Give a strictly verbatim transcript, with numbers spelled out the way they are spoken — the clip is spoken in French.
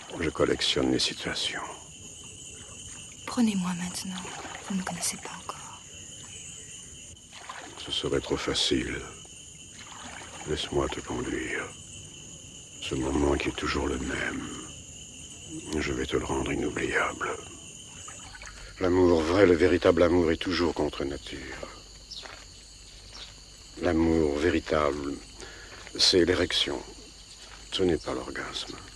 Je collectionne les situations. Prenez-moi maintenant. Vous ne me connaissez pas encore. Ce serait trop facile. Laisse-moi te conduire. Ce moment qui est toujours le même. Je vais te le rendre inoubliable. L'amour vrai, le véritable amour est toujours contre nature. L'amour véritable, c'est l'érection. Ce n'est pas l'orgasme.